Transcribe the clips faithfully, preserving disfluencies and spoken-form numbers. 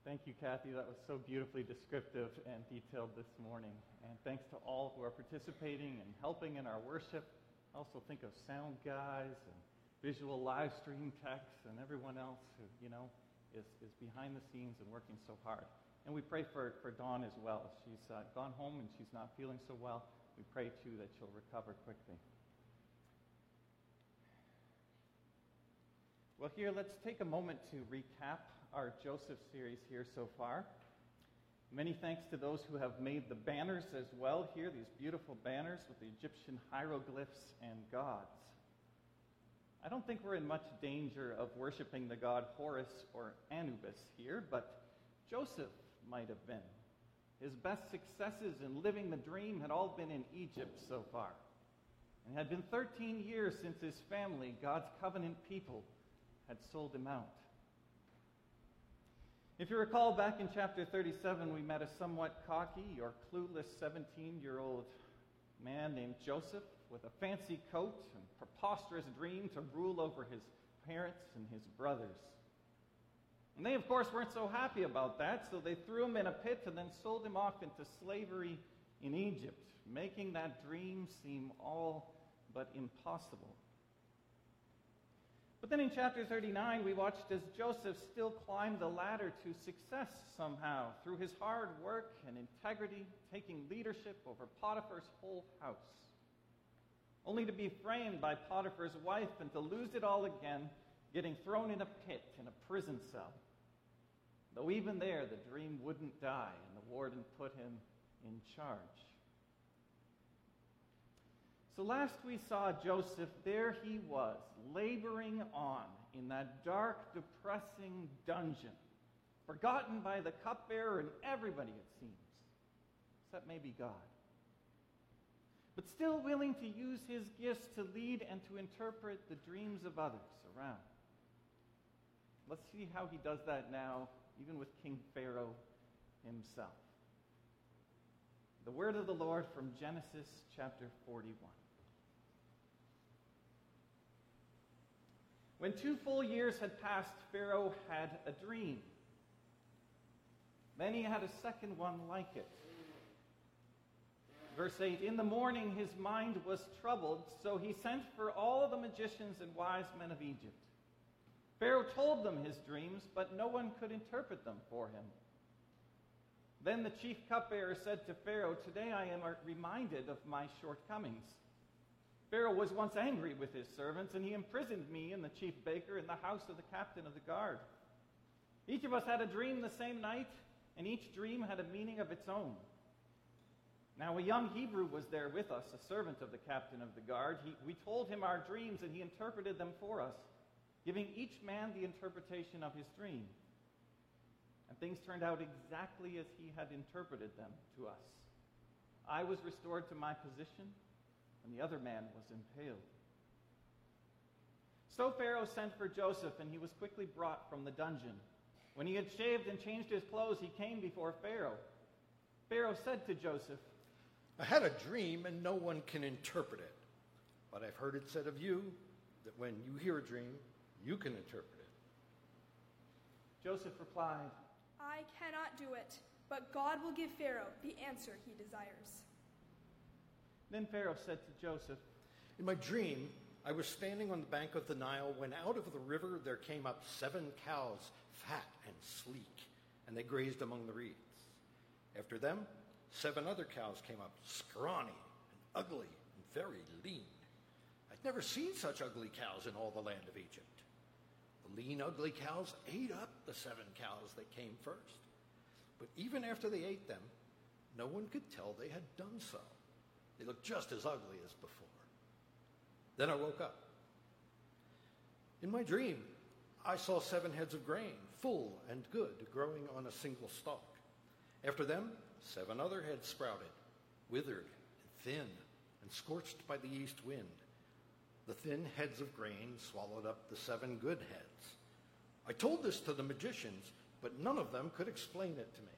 Thank you, Kathy. That was so beautifully descriptive and detailed this morning. And thanks to all who are participating and helping in our worship. I also think of sound guys and visual live stream techs and everyone else who, you know, is, is behind the scenes and working so hard. And we pray for, for Dawn as well. She's uh, gone home and she's not feeling so well. We pray, too, that she'll recover quickly. Well, here, let's take a moment to recap our Joseph series here so far. Many thanks to those who have made the banners as well here, these beautiful banners with the Egyptian hieroglyphs and gods. I don't think we're in much danger of worshiping the god Horus or Anubis here, but Joseph might have been. His best successes in living the dream had all been in Egypt so far. And it had been thirteen years since his family, God's covenant people, had sold him out. If you recall, back in chapter thirty-seven, we met a somewhat cocky or clueless seventeen-year-old man named Joseph with a fancy coat and preposterous dream to rule over his parents and his brothers. And they, of course, weren't so happy about that, so they threw him in a pit and then sold him off into slavery in Egypt, making that dream seem all but impossible. But then in chapter thirty-nine, we watched as Joseph still climbed the ladder to success somehow through his hard work and integrity, taking leadership over Potiphar's whole house, only to be framed by Potiphar's wife and to lose it all again, getting thrown in a pit in a prison cell. Though even there, the dream wouldn't die, and the warden put him in charge. So last we saw Joseph, there he was, laboring on in that dark, depressing dungeon, forgotten by the cupbearer and everybody, it seems, except maybe God. But still willing to use his gifts to lead and to interpret the dreams of others around. Let's see how he does that now, even with King Pharaoh himself. The word of the Lord from Genesis chapter forty-one. When two full years had passed, Pharaoh had a dream. Then he had a second one like it. Verse eight, in the morning his mind was troubled, so he sent for all the magicians and wise men of Egypt. Pharaoh told them his dreams, but no one could interpret them for him. Then the chief cupbearer said to Pharaoh, today I am reminded of my shortcomings. Pharaoh was once angry with his servants, and he imprisoned me and the chief baker in the house of the captain of the guard. Each of us had a dream the same night, and each dream had a meaning of its own. Now a young Hebrew was there with us, a servant of the captain of the guard. He, we told him our dreams, and he interpreted them for us, giving each man the interpretation of his dream. And things turned out exactly as he had interpreted them to us. I was restored to my position, and the other man was impaled. So Pharaoh sent for Joseph, and he was quickly brought from the dungeon. When he had shaved and changed his clothes, he came before Pharaoh. Pharaoh said to Joseph, I had a dream, and no one can interpret it. But I've heard it said of you that when you hear a dream, you can interpret it. Joseph replied, I cannot do it, but God will give Pharaoh the answer he desires. Then Pharaoh said to Joseph, in my dream, I was standing on the bank of the Nile when out of the river there came up seven cows, fat and sleek, and they grazed among the reeds. After them, seven other cows came up, scrawny and ugly and very lean. I'd never seen such ugly cows in all the land of Egypt. The lean, ugly cows ate up the seven cows that came first. But even after they ate them, no one could tell they had done so. They looked just as ugly as before. Then I woke up. In my dream, I saw seven heads of grain, full and good, growing on a single stalk. After them, seven other heads sprouted, withered and thin and scorched by the east wind. The thin heads of grain swallowed up the seven good heads. I told this to the magicians, but none of them could explain it to me.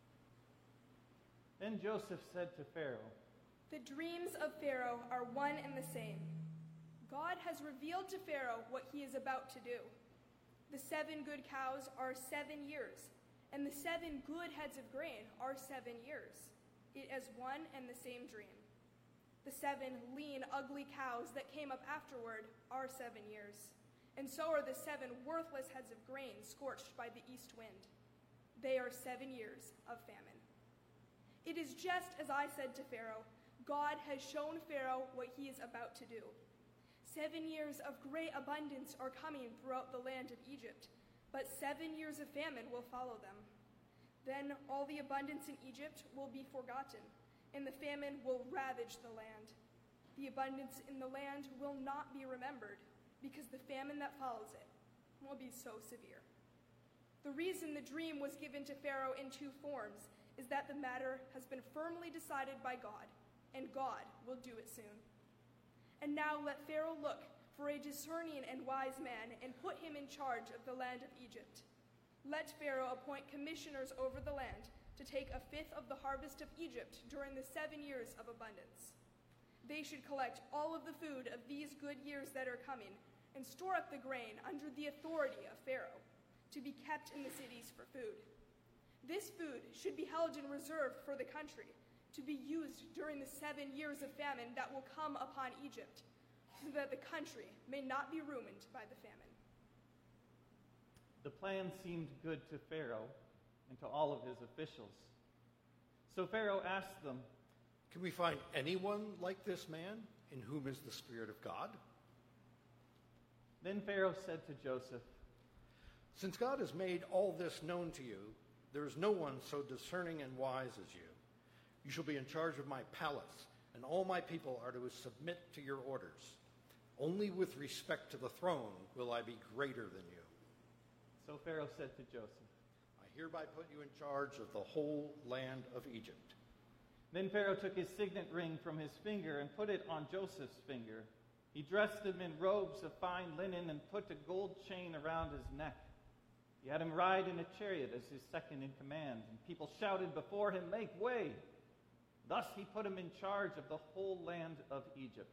Then Joseph said to Pharaoh, the dreams of Pharaoh are one and the same. God has revealed to Pharaoh what he is about to do. The seven good cows are seven years, and the seven good heads of grain are seven years. It is one and the same dream. The seven lean, ugly cows that came up afterward are seven years, and so are the seven worthless heads of grain scorched by the east wind. They are seven years of famine. It is just as I said to Pharaoh. God has shown Pharaoh what he is about to do. Seven years of great abundance are coming throughout the land of Egypt, but seven years of famine will follow them. Then all the abundance in Egypt will be forgotten, and the famine will ravage the land. The abundance in the land will not be remembered, because the famine that follows it will be so severe. The reason the dream was given to Pharaoh in two forms is that the matter has been firmly decided by God, and God will do it soon. And now let Pharaoh look for a discerning and wise man and put him in charge of the land of Egypt. Let Pharaoh appoint commissioners over the land to take a fifth of the harvest of Egypt during the seven years of abundance. They should collect all of the food of these good years that are coming and store up the grain under the authority of Pharaoh to be kept in the cities for food. This food should be held in reserve for the country, to be used during the seven years of famine that will come upon Egypt, so that the country may not be ruined by the famine. The plan seemed good to Pharaoh and to all of his officials. So Pharaoh asked them, "Can we find anyone like this man in whom is the Spirit of God?" Then Pharaoh said to Joseph, "Since God has made all this known to you, there is no one so discerning and wise as you. You shall be in charge of my palace, and all my people are to submit to your orders. Only with respect to the throne will I be greater than you." So Pharaoh said to Joseph, "I hereby put you in charge of the whole land of Egypt." Then Pharaoh took his signet ring from his finger and put it on Joseph's finger. He dressed him in robes of fine linen and put a gold chain around his neck. He had him ride in a chariot as his second in command, and people shouted before him, "Make way!" Thus he put him in charge of the whole land of Egypt.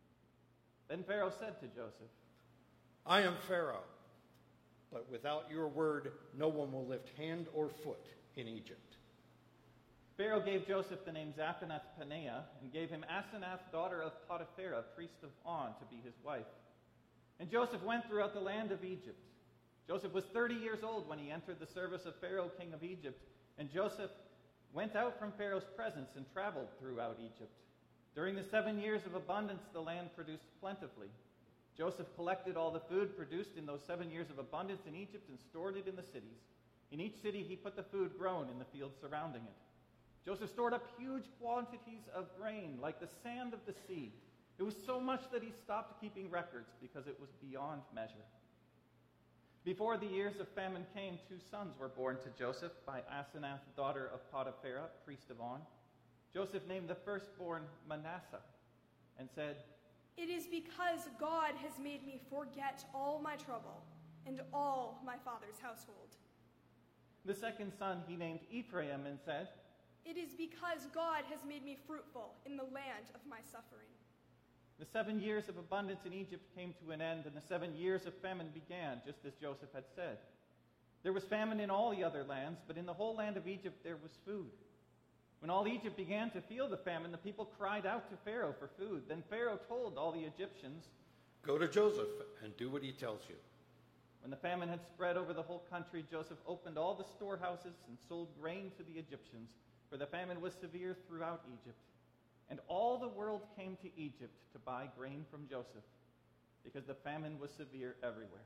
Then Pharaoh said to Joseph, "I am Pharaoh, but without your word, no one will lift hand or foot in Egypt." Pharaoh gave Joseph the name Zaphenath-Paneah and gave him Asenath, daughter of Potiphera, priest of On, to be his wife. And Joseph went throughout the land of Egypt. Joseph was thirty years old when he entered the service of Pharaoh, king of Egypt, and Joseph went out from Pharaoh's presence and traveled throughout Egypt. During the seven years of abundance, the land produced plentifully. Joseph collected all the food produced in those seven years of abundance in Egypt and stored it in the cities. In each city he put the food grown in the fields surrounding it. Joseph stored up huge quantities of grain, like the sand of the sea. It was so much that he stopped keeping records because it was beyond measure. Before the years of famine came, two sons were born to Joseph by Asenath, daughter of Potiphera, priest of On. Joseph named the firstborn Manasseh and said, "It is because God has made me forget all my trouble and all my father's household." The second son he named Ephraim and said, "It is because God has made me fruitful in the land of my suffering." The seven years of abundance in Egypt came to an end, and the seven years of famine began, just as Joseph had said. There was famine in all the other lands, but in the whole land of Egypt there was food. When all Egypt began to feel the famine, the people cried out to Pharaoh for food. Then Pharaoh told all the Egyptians, "Go to Joseph and do what he tells you." When the famine had spread over the whole country, Joseph opened all the storehouses and sold grain to the Egyptians, for the famine was severe throughout Egypt. And all the world came to Egypt to buy grain from Joseph, because the famine was severe everywhere.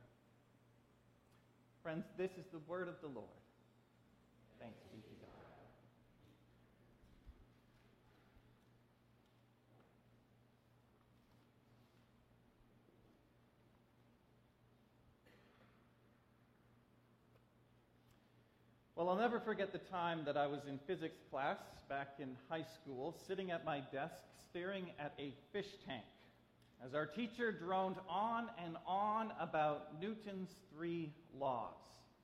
Friends, this is the word of the Lord. Thanks be to God. Well, I'll never forget the time that I was in physics class back in high school, sitting at my desk staring at a fish tank, as our teacher droned on and on about Newton's three laws.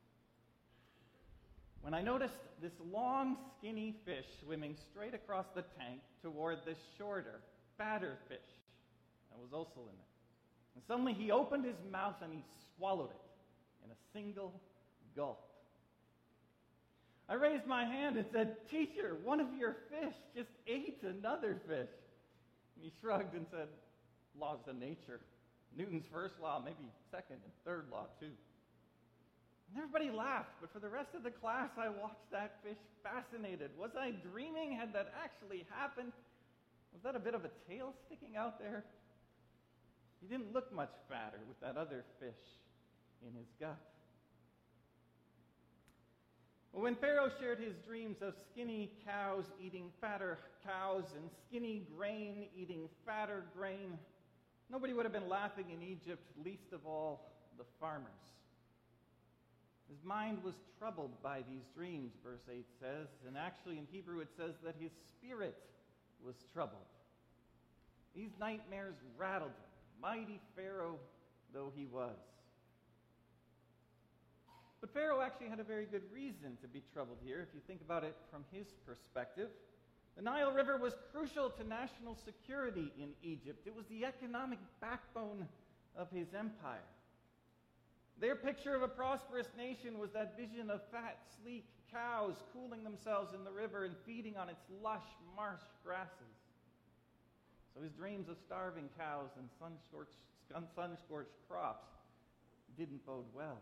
When I noticed this long, skinny fish swimming straight across the tank toward this shorter, fatter fish that was also in it. And suddenly he opened his mouth and he swallowed it in a single gulp. I raised my hand and said, "Teacher, one of your fish just ate another fish." And he shrugged and said, "Laws of nature. Newton's first law, maybe second and third law too." And everybody laughed, but for the rest of the class, I watched that fish fascinated. Was I dreaming? Had that actually happened? Was that a bit of a tail sticking out there? He didn't look much fatter with that other fish in his gut. Well, when Pharaoh shared his dreams of skinny cows eating fatter cows and skinny grain eating fatter grain, nobody would have been laughing in Egypt, least of all the farmers. His mind was troubled by these dreams, verse eight says, and actually in Hebrew it says that his spirit was troubled. These nightmares rattled him, mighty Pharaoh though he was. But Pharaoh actually had a very good reason to be troubled here, if you think about it from his perspective. The Nile River was crucial to national security in Egypt. It was the economic backbone of his empire. Their picture of a prosperous nation was that vision of fat, sleek cows cooling themselves in the river and feeding on its lush marsh grasses. So his dreams of starving cows and sun-scorched, sun-scorched crops didn't bode well.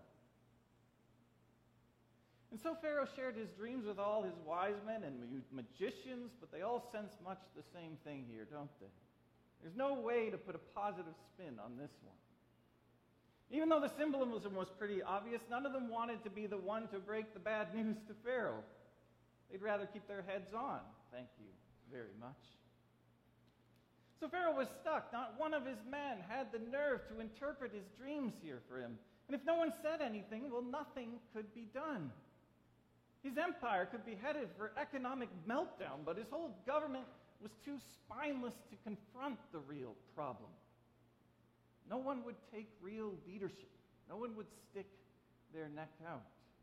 And so Pharaoh shared his dreams with all his wise men and magicians, but they all sense much the same thing here, don't they? There's no way to put a positive spin on this one. Even though the symbolism was pretty obvious, none of them wanted to be the one to break the bad news to Pharaoh. They'd rather keep their heads on, thank you very much. So Pharaoh was stuck. Not one of his men had the nerve to interpret his dreams here for him. And if no one said anything, well, nothing could be done. His empire could be headed for economic meltdown, but his whole government was too spineless to confront the real problem. No one would take real leadership. No one would stick their neck out.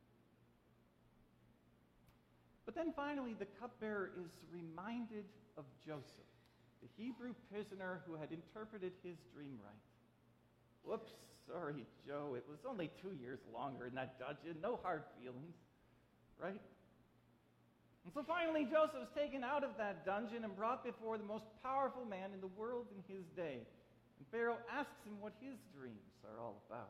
But then finally, the cupbearer is reminded of Joseph, the Hebrew prisoner who had interpreted his dream right. Whoops, sorry, Joe. It was only two years longer in that dungeon. No hard feelings, right? And so finally, Joseph is taken out of that dungeon and brought before the most powerful man in the world in his day. And Pharaoh asks him what his dreams are all about.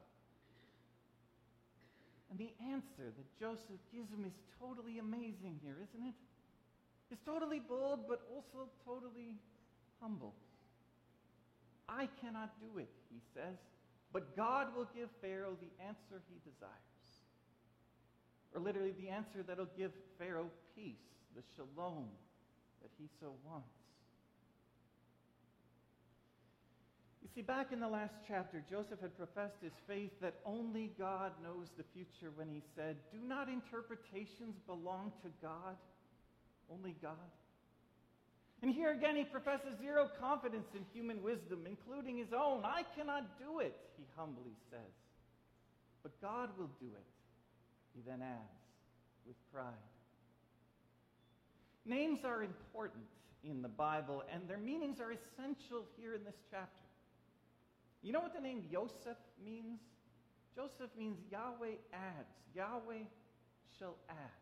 And the answer that Joseph gives him is totally amazing here, isn't it? It's totally bold, but also totally humble. "I cannot do it," he says, "but God will give Pharaoh the answer he desires." Or literally, the answer that'll give Pharaoh peace, the shalom that he so wants. You see, back in the last chapter, Joseph had professed his faith that only God knows the future when he said, "Do not interpretations belong to God? Only God?" And here again, he professes zero confidence in human wisdom, including his own. "I cannot do it," he humbly says. "But God will do it," he then adds, with pride. Names are important in the Bible, and their meanings are essential here in this chapter. You know what the name Joseph means? Joseph means Yahweh adds. Yahweh shall add.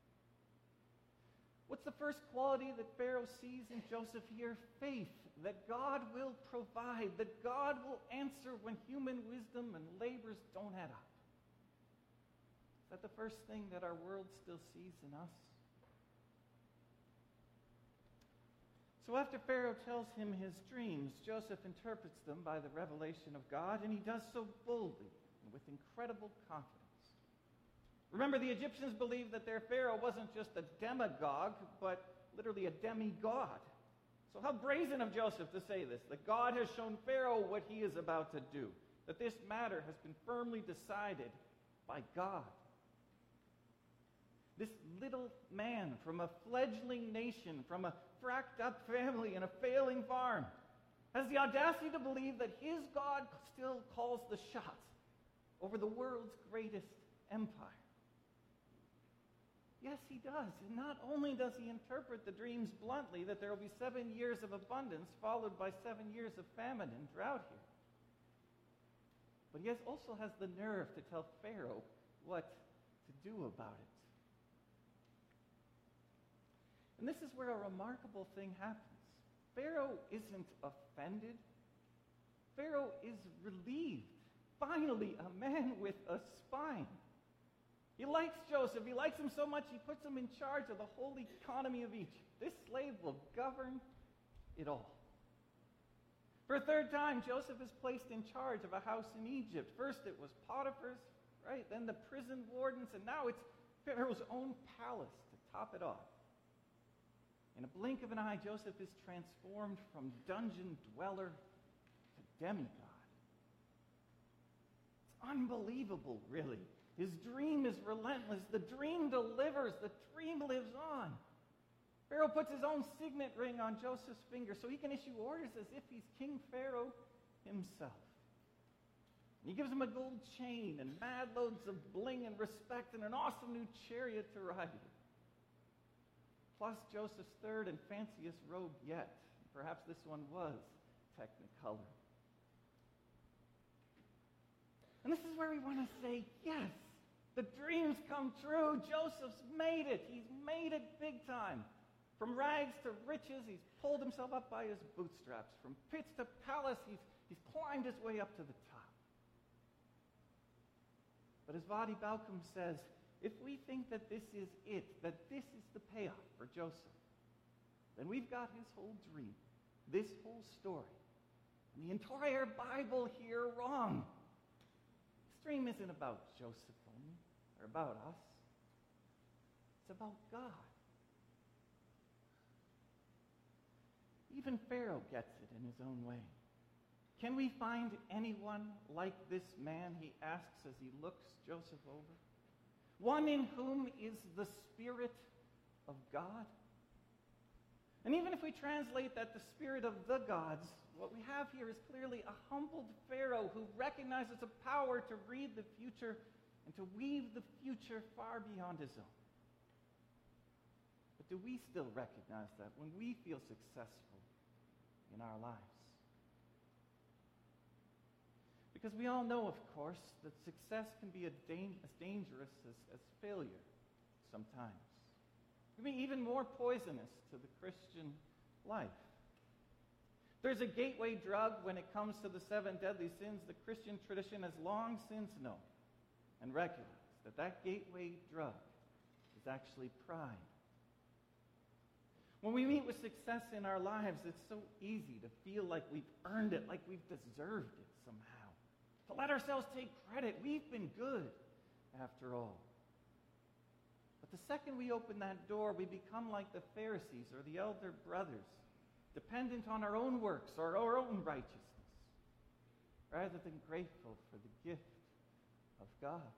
What's the first quality that Pharaoh sees in Joseph here? Faith, that God will provide, that God will answer when human wisdom and labors don't add up. Is that the first thing that our world still sees in us? So after Pharaoh tells him his dreams, Joseph interprets them by the revelation of God, and he does so boldly and with incredible confidence. Remember, the Egyptians believed that their Pharaoh wasn't just a demagogue, but literally a demigod. So how brazen of Joseph to say this, that God has shown Pharaoh what he is about to do, that this matter has been firmly decided by God. This little man from a fledgling nation, from a fracked up family and a failing farm, has the audacity to believe that his God still calls the shots over the world's greatest empire. Yes, he does. And not only does he interpret the dreams bluntly, that there will be seven years of abundance followed by seven years of famine and drought here, but he has also has the nerve to tell Pharaoh what to do about it. And this is where a remarkable thing happens. Pharaoh isn't offended. Pharaoh is relieved. Finally, a man with a spine. He likes Joseph. He likes him so much he puts him in charge of the whole economy of Egypt. This slave will govern it all. For a third time, Joseph is placed in charge of a house in Egypt. First it was Potiphar's, right? Then the prison wardens, and now it's Pharaoh's own palace to top it off. In a blink of an eye, Joseph is transformed from dungeon dweller to demigod. It's unbelievable, really. His dream is relentless. The dream delivers. The dream lives on. Pharaoh puts his own signet ring on Joseph's finger so he can issue orders as if he's King Pharaoh himself. And he gives him a gold chain and mad loads of bling and respect and an awesome new chariot to ride in. Plus Joseph's third and fanciest robe yet. Perhaps this one was Technicolor. And this is where we want to say, yes, the dreams come true. Joseph's made it. He's made it big time. From rags to riches, he's pulled himself up by his bootstraps. From pits to palace, he's, he's climbed his way up to the top. But as Vadi Balcom says, if we think that this is it, that this is the payoff for Joseph, then we've got his whole dream, this whole story, and the entire Bible here wrong. This dream isn't about Joseph only, or about us. It's about God. Even Pharaoh gets it in his own way. Can we find anyone like this man, he asks as he looks Joseph over? One in whom is the Spirit of God? And even if we translate that the Spirit of the gods, what we have here is clearly a humbled Pharaoh who recognizes a power to read the future and to weave the future far beyond his own. But do we still recognize that when we feel successful in our lives? Because we all know, of course, that success can be a dang- as dangerous as, as failure sometimes. It can be even more poisonous to the Christian life. There's a gateway drug when it comes to the seven deadly sins the Christian tradition has long since known and recognized that that gateway drug is actually pride. When we meet with success in our lives, it's so easy to feel like we've earned it, like we've deserved it somehow. To let ourselves take credit. We've been good, after all. But the second we open that door, we become like the Pharisees or the elder brothers, dependent on our own works or our own righteousness, rather than grateful for the gift of God's.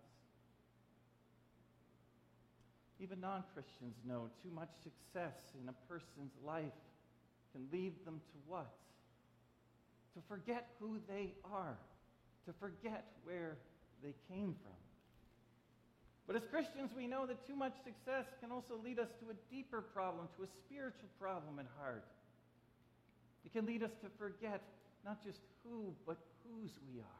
Even non-Christians know too much success in a person's life can lead them to what? To forget who they are, to forget where they came from. But as Christians, we know that too much success can also lead us to a deeper problem, to a spiritual problem at heart. It can lead us to forget not just who, but whose we are.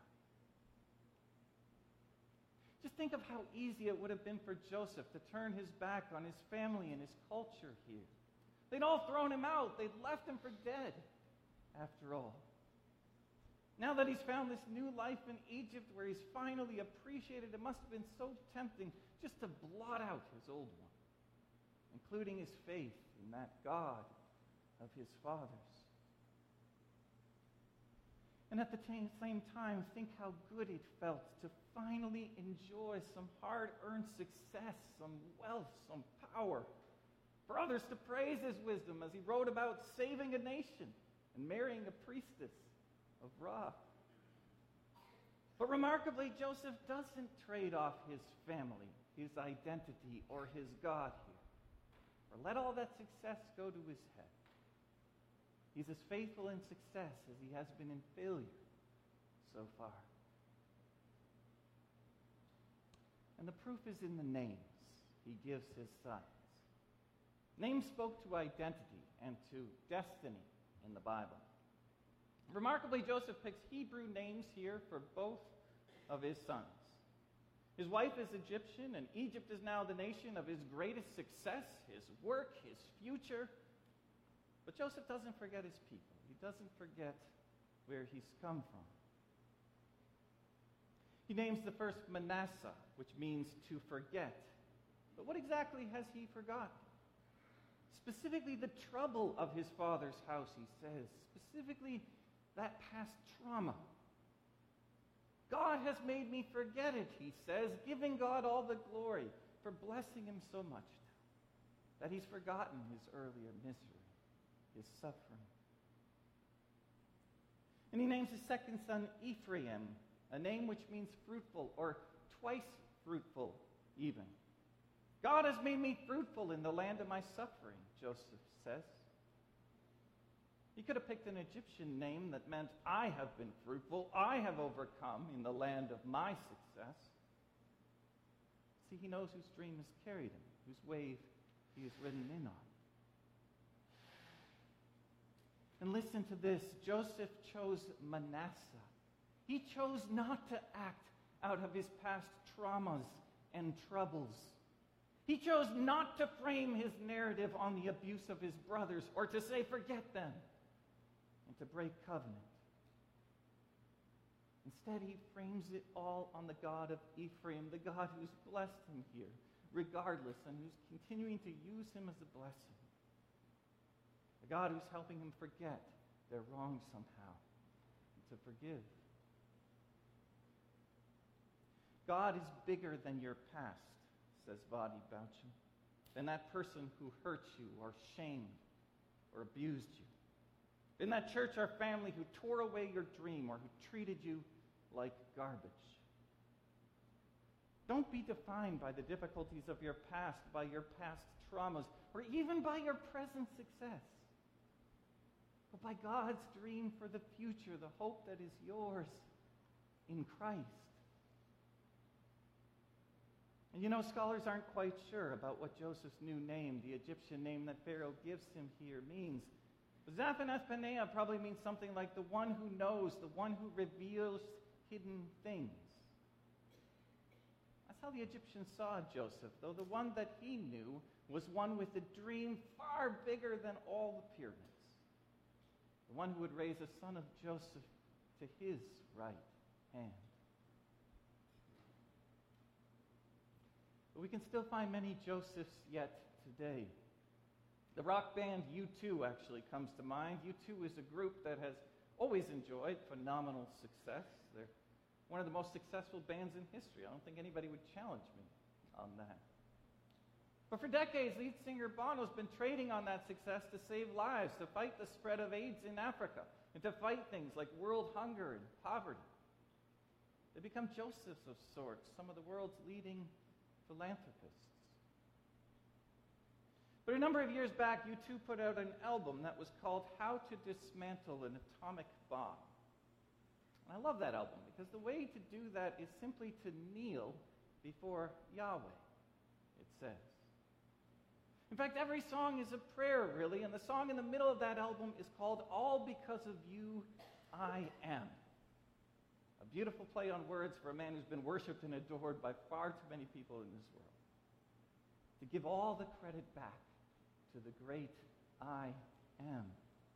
Just think of how easy it would have been for Joseph to turn his back on his family and his culture here. They'd all thrown him out. They'd left him for dead, after all. Now that he's found this new life in Egypt where he's finally appreciated, it must have been so tempting just to blot out his old one, including his faith in that God of his fathers. And at the t- same time, think how good it felt to finally enjoy some hard-earned success, some wealth, some power, for others to praise his wisdom as he wrote about saving a nation and marrying a priestess of Ra. But remarkably, Joseph doesn't trade off his family, his identity, or his God here, or let all that success go to his head. He's as faithful in success as he has been in failure so far. And the proof is in the names he gives his sons. Names spoke to identity and to destiny in the Bible. Remarkably, Joseph picks Hebrew names here for both of his sons. His wife is Egyptian, and Egypt is now the nation of his greatest success, his work, his future. But Joseph doesn't forget his people. He doesn't forget where he's come from. He names the first Manasseh, which means to forget. But what exactly has he forgotten? Specifically, the trouble of his father's house, he says. Specifically, that past trauma. God has made me forget it, he says, giving God all the glory for blessing him so much now that he's forgotten his earlier misery, his suffering. And he names his second son Ephraim, a name which means fruitful, or twice fruitful even. God has made me fruitful in the land of my suffering, Joseph says. He could have picked an Egyptian name that meant, I have been fruitful, I have overcome in the land of my success. See, he knows whose dream has carried him, whose wave he has ridden in on. And listen to this, Joseph chose Manasseh. He chose not to act out of his past traumas and troubles. He chose not to frame his narrative on the abuse of his brothers or to say, forget them, and to break covenant. Instead, he frames it all on the God of Ephraim, the God who's blessed him here, regardless, and who's continuing to use him as a blessing. The God who's helping him forget their wrong somehow, and to forgive. God is bigger than your past, says Vadi Boucham, than that person who hurt you or shamed or abused you. In that church or family who tore away your dream or who treated you like garbage. Don't be defined by the difficulties of your past, by your past traumas, or even by your present success. But by God's dream for the future, the hope that is yours in Christ. And you know, scholars aren't quite sure about what Joseph's new name, the Egyptian name that Pharaoh gives him here, means. But Zaphenath-Paneah probably means something like the one who knows, the one who reveals hidden things. That's how the Egyptians saw Joseph, though the one that he knew was one with a dream far bigger than all the pyramids. The one who would raise a son of Joseph to his right hand. But we can still find many Josephs yet today. The rock band U two actually comes to mind. U two is a group that has always enjoyed phenomenal success. They're one of the most successful bands in history. I don't think anybody would challenge me on that. But for decades, lead singer Bono's been trading on that success to save lives, to fight the spread of AIDS in Africa, and to fight things like world hunger and poverty. They become Josephs of sorts, some of the world's leading philanthropists. But a number of years back, U two put out an album that was called How to Dismantle an Atomic Bomb. And I love that album because the way to do that is simply to kneel before Yahweh, it says. In fact, every song is a prayer, really, and the song in the middle of that album is called All Because of You, I Am. A beautiful play on words for a man who's been worshipped and adored by far too many people in this world. To give all the credit back to the great I Am.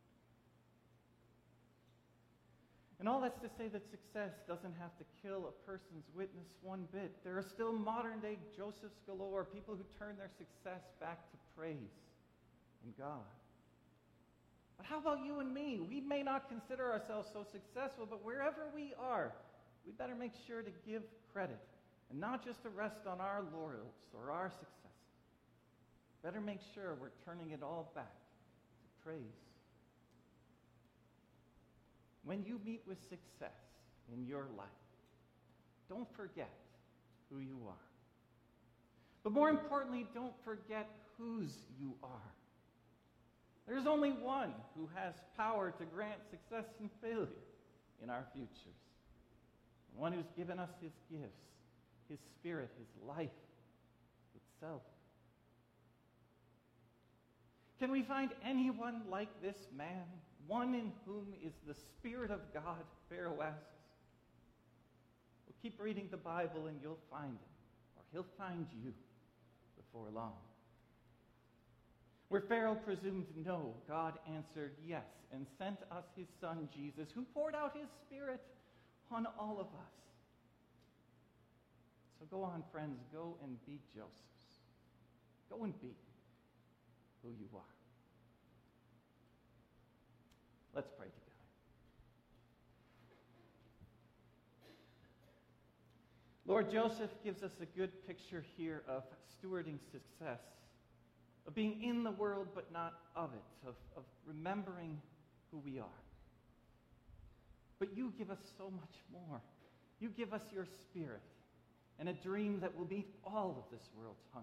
And all that's to say that success doesn't have to kill a person's witness one bit. There are still modern-day Josephs galore, people who turn their success back to praise in God. But how about you and me? We may not consider ourselves so successful, but wherever we are, we better make sure to give credit, and not just to rest on our laurels or our successes. Better make sure we're turning it all back to praise. When you meet with success in your life, don't forget who you are. But more importantly, don't forget whose you are. There's only one who has power to grant success and failure in our futures. The one who's given us his gifts, his spirit, his life itself. Can we find anyone like this man? One in whom is the Spirit of God, Pharaoh asks. Well, Keep reading the Bible and you'll find him, or he'll find you before long. Where Pharaoh presumed no, God answered yes and sent us his son Jesus, who poured out his Spirit on all of us. So go on, friends, go and be Josephs. Go and be who you are. Let's pray together. Lord, Joseph gives us a good picture here of stewarding success, of being in the world but not of it, of, of remembering who we are. But you give us so much more. You give us your Spirit and a dream that will meet all of this world's hunger.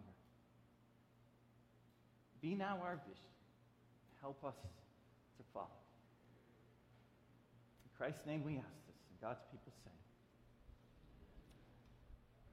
Be now our vision. Help us to follow. In Christ's name we ask this, and God's people say,